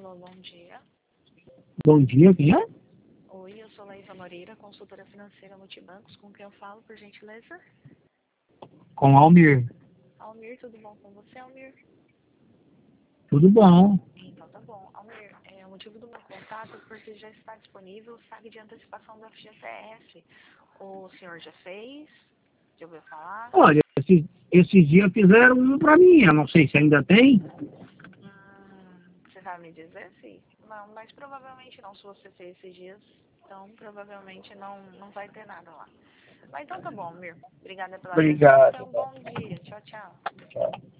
Alô, bom dia. Bom dia, quem é? Oi, eu sou Laísa Moreira, consultora financeira Multibancos. Com quem eu falo, por gentileza? Com Almir. Almir, tudo bom com você, Almir? Tudo bom? Então tá bom. Almir, o motivo do meu contato é porque já está disponível o SAG de antecipação do FGTS. O senhor já fez? Já ouviu falar? Olha, esses dias fizeram um para mim, eu não sei se ainda tem. Você sabe me dizer se? Não, mas provavelmente não. Se você fez esses dias, então provavelmente não vai ter nada lá. Mas então tá bom, Almir. Obrigada pela atenção. Obrigado. Tenha um bom dia. Tchau, tchau.